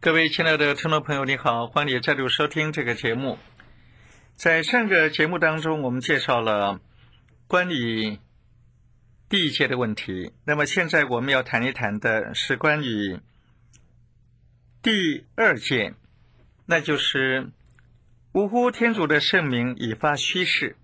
各位亲爱的听众朋友，你好，欢迎你再度收听这个节目。在上个节目当中，我们介绍了关于第一节的问题，那么现在我们要谈一谈的是关于第二节，那就是呜呼天主的圣名以发虚誓。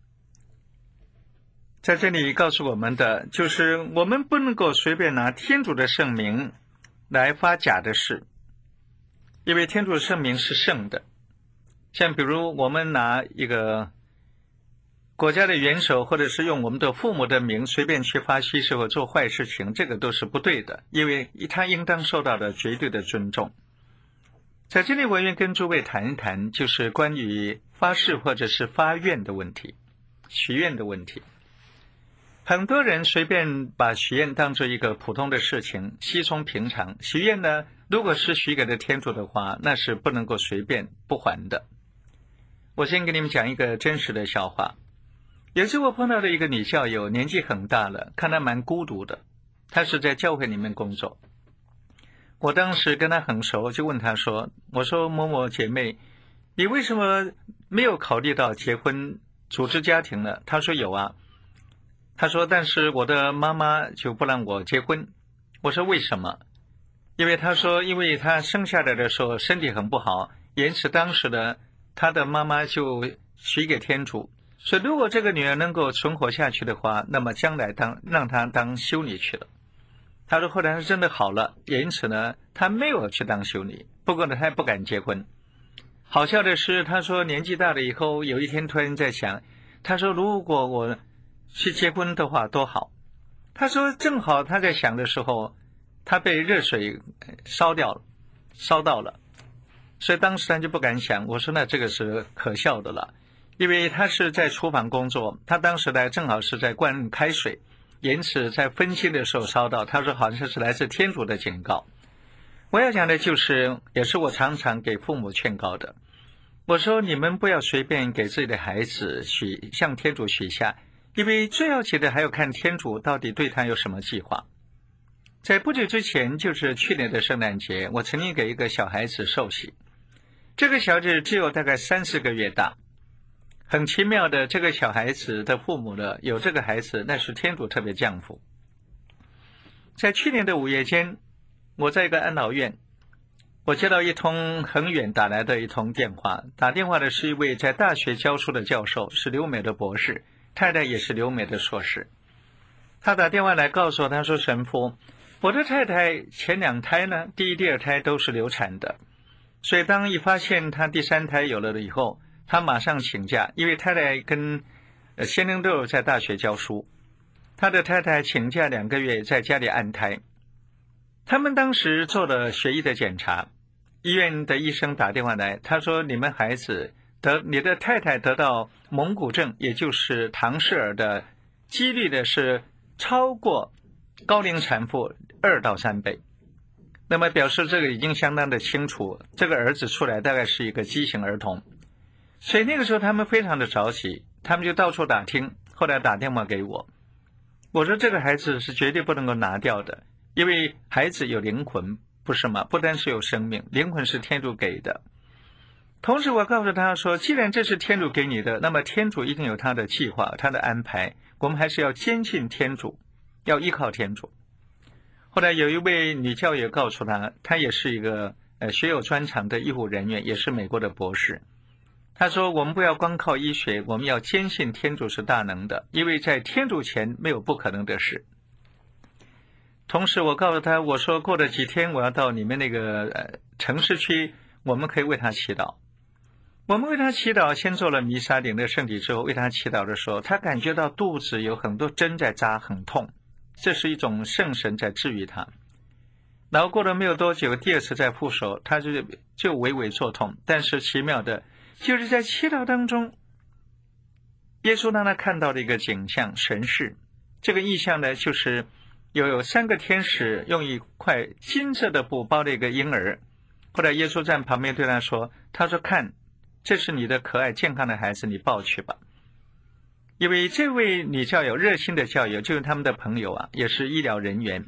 在这里告诉我们的就是我们不能够随便拿天主的圣名来发假的誓，因为天主的圣名是圣的。像比如我们拿一个国家的元首，或者是用我们的父母的名随便去发虚誓或做坏事情，这个都是不对的，因为他应当受到的绝对的尊重。在这里我愿跟诸位谈一谈，就是关于发誓或者是发愿的问题，许愿的问题。很多人随便把许愿当作一个普通的事情，稀松平常。许愿呢，如果是许给了天主的话，那是不能够随便不还的。我先给你们讲一个真实的笑话。有次我碰到的一个女教友，年纪很大了，看她蛮孤独的，她是在教会里面工作。我当时跟她很熟，就问她说，我说某某姐妹，你为什么没有考虑到结婚组织家庭呢？她说有啊。她说但是我的妈妈就不让我结婚。我说为什么？因为她说因为她生下来的时候身体很不好，因此当时呢她的妈妈就许给天主，所以如果这个女儿能够存活下去的话，那么将来让她当修女去了。她说后来是真的好了，因此呢她没有去当修女，不过呢她也不敢结婚。好笑的是，她说年纪大了以后，有一天突然在想，她说如果我去结婚的话多好。她说正好她在想的时候，她被热水烧到了，所以当时她就不敢想。我说那这个是可笑的了，因为她是在厨房工作，她当时呢正好是在灌开水，因此在分心的时候烧到。她说好像是来自天主的警告。我要讲的就是也是我常常给父母劝告的，我说你们不要随便给自己的孩子向天主许下，因为最要紧的还要看天主到底对他有什么计划。在不久之前，就是去年的圣诞节，我曾经给一个小孩子受洗。这个小孩子只有大概3-4个月大。很奇妙的，这个小孩子的父母呢，有这个孩子，那是天主特别降福。在去年的5月间，我在一个安老院，我接到一通很远打来的一通电话，打电话的是一位在大学教书的教授，是留美的博士，太太也是留美的硕士。他打电话来告诉我，他说神父，我的太太前2胎呢，第1、第2胎都是流产的，所以当一发现他第3胎有了以后，他马上请假，因为太太跟先生都有在大学教书，他的太太请假2个月在家里安胎。他们当时做了血液的检查，医院的医生打电话来，他说你们孩子你的太太得到蒙古症，也就是唐氏儿的几率的是超过高龄产妇2到3倍。那么表示这个已经相当的清楚，这个儿子出来大概是一个畸形儿童。所以那个时候他们非常的着急，他们就到处打听，后来打电话给我。我说这个孩子是绝对不能够拿掉的，因为孩子有灵魂，不是吗？不单是有生命，灵魂是天主给的。同时我告诉他说，既然这是天主给你的，那么天主一定有他的计划，他的安排，我们还是要坚信天主，要依靠天主。后来有一位女教友告诉他，她也是一个学有专长的医护人员，也是美国的博士。他说我们不要光靠医学，我们要坚信天主是大能的，因为在天主前没有不可能的事。同时我告诉他，我说过了几天我要到你们那个城市区，我们可以为他祈祷。我们为他祈祷，先做了弥撒，领了圣体之后，为他祈祷的时候，他感觉到肚子有很多针在扎，很痛，这是一种圣神在治愈他。然后过了没有多久，第2次再复手，他就微微作痛。但是奇妙的就是在祈祷当中，耶稣让他看到的一个景象，神视。这个意象呢，就是有3个天使用一块金色的布包了一个婴儿。后来耶稣在旁边对他说，他说看，这是你的可爱健康的孩子，你抱去吧。因为这位女教友，热心的教友，就是他们的朋友啊，也是医疗人员，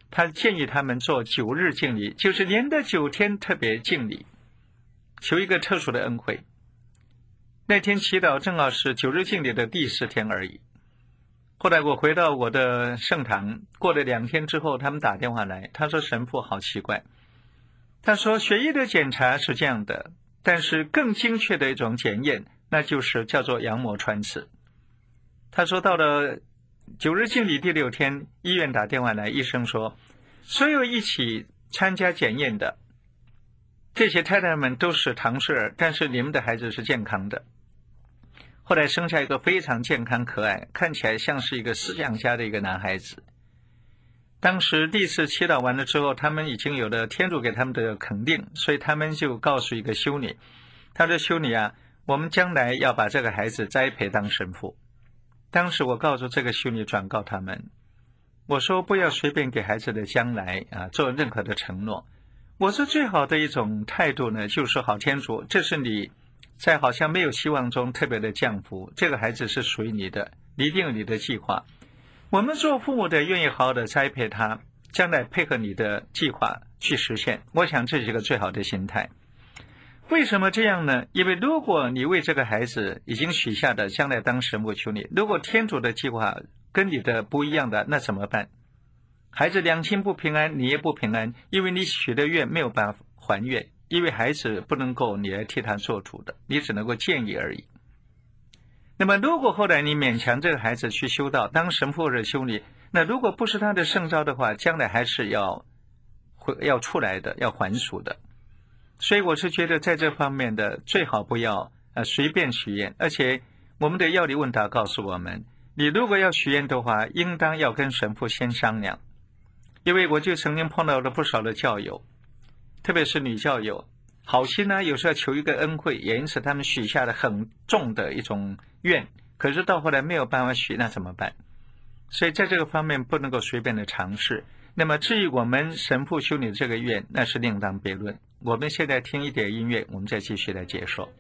他建议他们做9日敬礼，就是连的9天特别敬礼，求一个特殊的恩惠。那天祈祷正好是9日敬礼的第4天而已。后来我回到我的圣堂，过了2天之后，他们打电话来，他说神父好奇怪，他说血液的检查是这样的，但是更精确的一种检验，那就是叫做羊膜穿刺。他说到了9日敬礼第6天，医院打电话来，医生说所有一起参加检验的这些太太们都是唐氏儿，但是你们的孩子是健康的。后来生下一个非常健康可爱，看起来像是一个思想家的一个男孩子。当时第一次祈祷完了之后，他们已经有了天主给他们的肯定，所以他们就告诉一个修女，他说修女啊，我们将来要把这个孩子栽培当神父。当时我告诉这个修女，转告他们，我说不要随便给孩子的将来做任何的承诺。我说最好的一种态度呢，就是好天主，这是你在好像没有希望中特别的降福，这个孩子是属于你的，你一定有你的计划。我们做父母的愿意好好的栽培他，将来配合你的计划去实现。我想这是一个最好的心态。为什么这样呢？因为如果你为这个孩子已经许下的将来当神父求你，如果天主的计划跟你的不一样的，那怎么办？孩子两亲不平安，你也不平安，因为你许的愿没有办法还愿，因为孩子不能够你来替他做主的，你只能够建议而已。那么如果后来你勉强这个孩子去修道当神父或者修女，那如果不是他的圣召的话，将来还是要出来的，要还俗的。所以我是觉得在这方面的最好不要随便许愿，而且我们的要理问答告诉我们，你如果要许愿的话，应当要跟神父先商量。因为我就曾经碰到了不少的教友，特别是女教友，好心呢，有时候求一个恩惠，也因此他们许下了很重的一种愿，可是到后来没有办法许，那怎么办？所以在这个方面不能够随便的尝试。那么至于我们神父修女的这个愿，那是另当别论。我们现在听一点音乐，我们再继续来解说。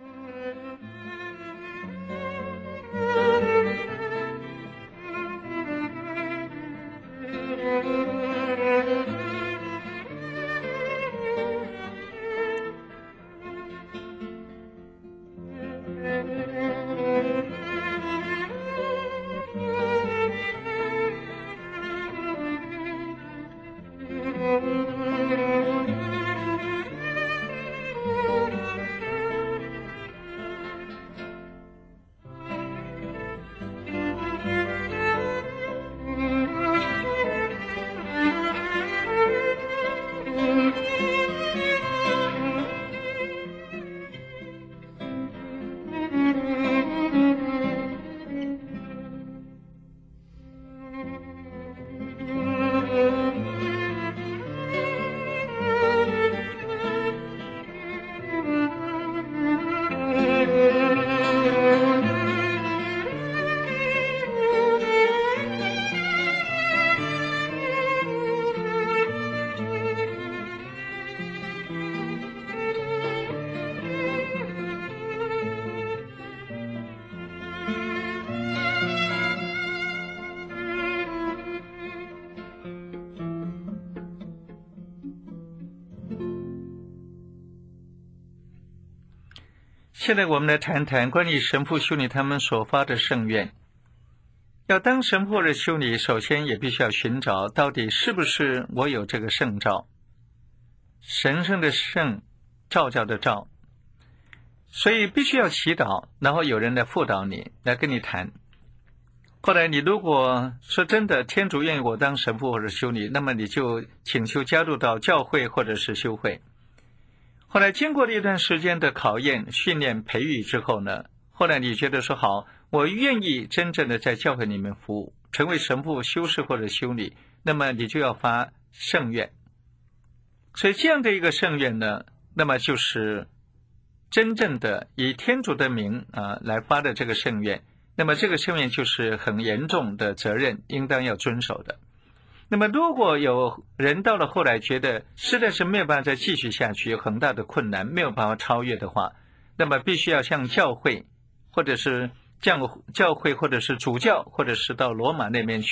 现在我们来谈谈关于神父修女他们所发的圣愿。要当神父或者修女，首先也必须要寻找到底是不是我有这个圣召，神圣的圣，召教的召，所以必须要祈祷，然后有人来辅导你，来跟你谈。后来你如果说真的天主愿意我当神父或者修女，那么你就请求加入到教会或者是修会。后来经过了一段时间的考验、训练、培育之后呢，后来你觉得说好，我愿意真正的在教会里面服务，成为神父、修士或者修女，那么你就要发圣愿。所以这样的一个圣愿呢，那么就是真正的以天主的名来发的这个圣愿，那么这个圣愿就是很严重的责任，应当要遵守的。那么如果有人到了后来觉得实在是没有办法再继续下去，有很大的困难，没有办法超越的话，那么必须要向教会或者是教会或者是主教或者是到罗马那边去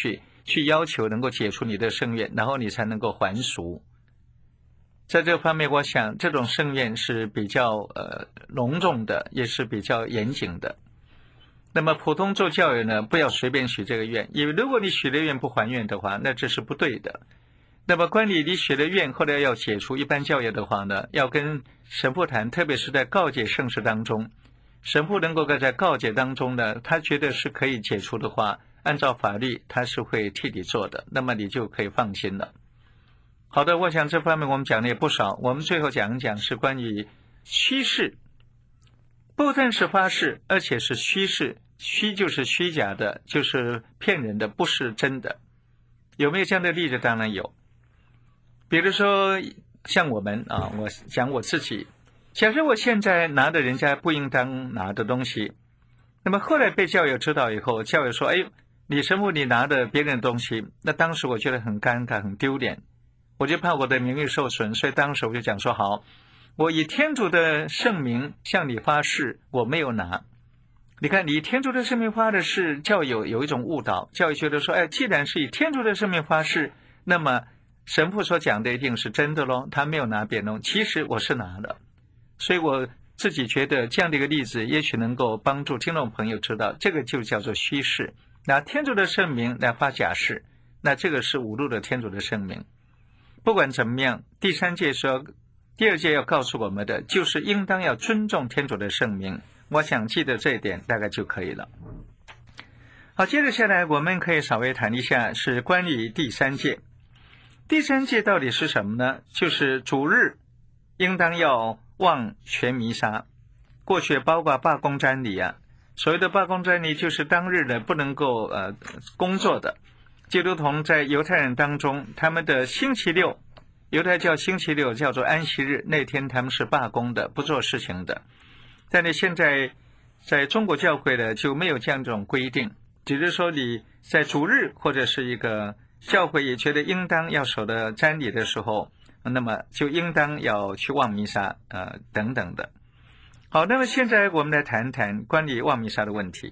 去要求能够解除你的圣愿，然后你才能够还俗。在这方面，我想这种圣愿是比较隆重的，也是比较严谨的。那么普通做教友呢，不要随便许这个愿，因为如果你许了愿不还愿的话，那这是不对的。那么关于你许了愿后来要解除，一般教友的话呢，要跟神父谈，特别是在告解圣事当中，神父能够在告解当中呢，他觉得是可以解除的话，按照法律他是会替你做的，那么你就可以放心了。好的，我想这方面我们讲的也不少，我们最后讲一讲是关于虚誓，不但是发誓，而且是虚誓，虚就是虚假的，就是骗人的，不是真的。有没有这样的例子？当然有。比如说像我们我讲我自己，假设我现在拿的人家不应当拿的东西，那么后来被教友知道以后，教友说你神父你拿的别人的东西，那当时我觉得很尴尬很丢脸，我就怕我的名誉受损，所以当时我就讲说好，我以天主的圣名向你发誓，我没有拿。你看，你以天主的圣名发的誓，教友有一种误导，教友觉得说既然是以天主的圣名发誓，那么神父所讲的一定是真的咯，他没有拿别人，其实我是拿的。所以我自己觉得这样的一个例子也许能够帮助听众朋友知道，这个就叫做虚誓，拿天主的圣名来发假誓，那这个是侮辱了天主的圣名。不管怎么样，第二届要告诉我们的就是应当要尊重天主的圣名，我想记得这一点大概就可以了。好，接着下来我们可以稍微谈一下是关于第三届。第三届到底是什么呢？就是主日应当要望全弥撒，过去包括罢工瞻礼所谓的罢工瞻礼就是当日呢不能够工作的。基督徒在犹太人当中，他们的星期六，犹太教星期六叫做安息日，那天他们是罢工的，不做事情的。但是现在在中国教会呢就没有这样一种规定，只是说你在主日或者是一个教会也觉得应当要守的瞻礼的时候，那么就应当要去望弥撒等等的。好，那么现在我们来谈谈关于望弥撒的问题。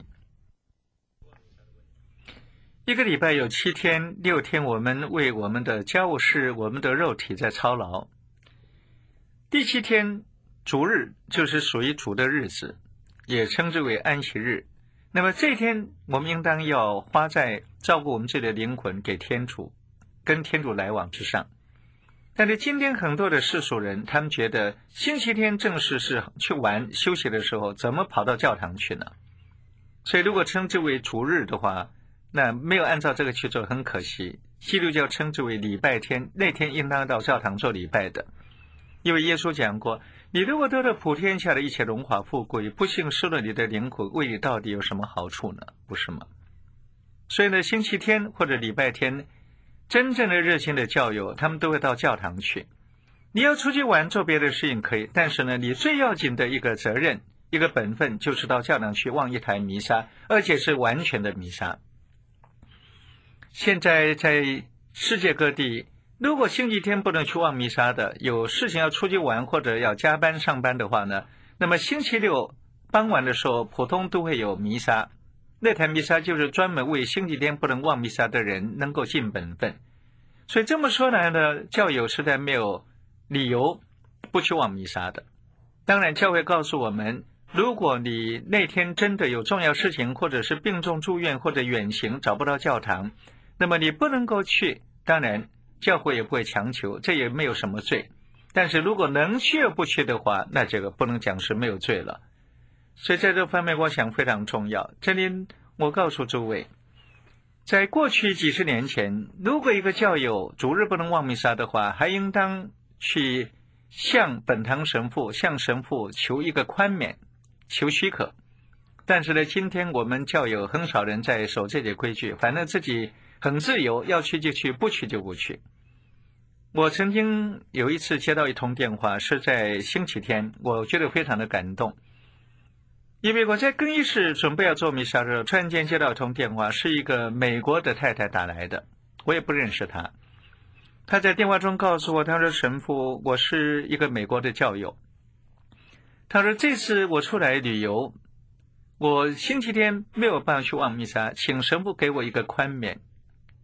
一个礼拜有7天6天，我们为我们的家务事我们的肉体在操劳。第7天主日就是属于主的日子，也称之为安息日。那么这一天我们应当要花在照顾我们自己的灵魂给天主，跟天主来往之上。但是今天很多的世俗人，他们觉得星期天正式是去玩休息的时候，怎么跑到教堂去呢？所以如果称之为主日的话，那没有按照这个去做，很可惜。基督教称之为礼拜天，那天应当到教堂做礼拜的。因为耶稣讲过，你如果得了普天下的一切荣华富贵，不幸失了你的灵魂，为你到底有什么好处呢？不是吗？所以呢，星期天或者礼拜天，真正的热心的教友，他们都会到教堂去。你要出去玩做别的事情可以，但是呢，你最要紧的一个责任一个本分就是到教堂去望一台弥撒，而且是完全的弥撒。现在在世界各地，如果星期天不能去望弥撒的，有事情要出去玩或者要加班上班的话呢，那么星期六傍晚的时候普通都会有弥撒，那台弥撒就是专门为星期天不能望弥撒的人能够尽本分。所以这么说来呢，教友实在没有理由不去望弥撒的。当然教会告诉我们，如果你那天真的有重要事情，或者是病重住院或者远行找不到教堂，那么你不能够去，当然教会也不会强求，这也没有什么罪。但是如果能去而不去的话，那这个不能讲是没有罪了。所以在这方面我想非常重要。这里我告诉诸位，在过去几十年前，如果一个教友主日不能望弥撒的话，还应当去向本堂神父向神父求一个宽免，求许可。但是呢，今天我们教友很少人在守这些规矩，反正自己很自由，要去就去，不去就不去。我曾经有一次接到一通电话，是在星期天，我觉得非常的感动。因为我在更衣室准备要做弥撒的时候，突然间接到一通电话，是一个美国的太太打来的，我也不认识她。她在电话中告诉我，她说神父，我是一个美国的教友。她说这次我出来旅游，我星期天没有办法去望弥撒，请神父给我一个宽免。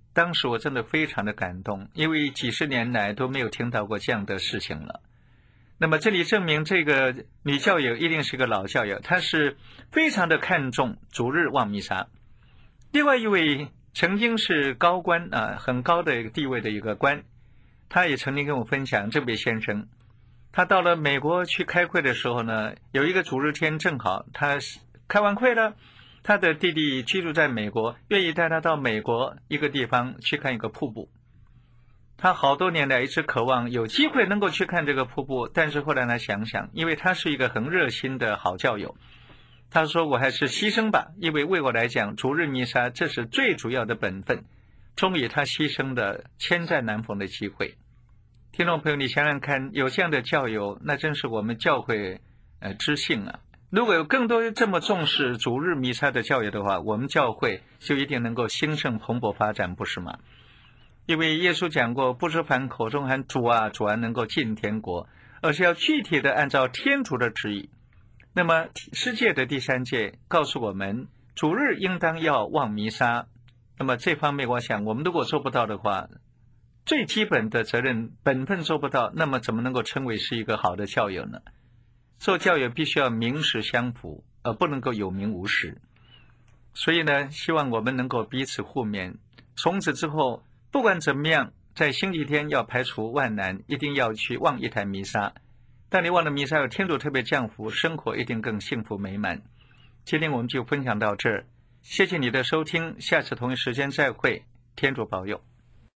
当时我真的非常的感动，因为几十年来都没有听到过这样的事情了。那么这里证明这个女教友一定是个老教友，她是非常的看重主日望弥撒。另外一位曾经是高官很高的一个地位的一个官，他也曾经跟我分享，这位先生他到了美国去开会的时候呢，有一个主日天正好他开完会了，他的弟弟居住在美国，愿意带他到美国一个地方去看一个瀑布。他好多年来一直渴望有机会能够去看这个瀑布，但是后来他想想，因为他是一个很热心的好教友，他说我还是牺牲吧，因为为我来讲主日弥撒这是最主要的本分。终于他牺牲了千载难逢的机会。听众朋友，你想想看，有这样的教友，那真是我们教会之幸啊。如果有更多这么重视主日弥撒的教友的话，我们教会就一定能够兴盛蓬勃发展，不是吗？因为耶稣讲过，不是凡口中喊主啊主啊能够进天国，而是要具体的按照天主的旨意。那么世界的第3诫告诉我们，主日应当要望弥撒。那么这方面我想，我们如果做不到的话，最基本的责任本分做不到，那么怎么能够称为是一个好的教友呢？做教友必须要名实相符，而不能够有名无实。所以呢，希望我们能够彼此互勉，从此之后不管怎么样，在星期天要排除万难，一定要去望一台弥撒。当你望了弥撒，有天主特别降福，生活一定更幸福美满。今天我们就分享到这儿，谢谢你的收听，下次同一时间再会，天主保佑。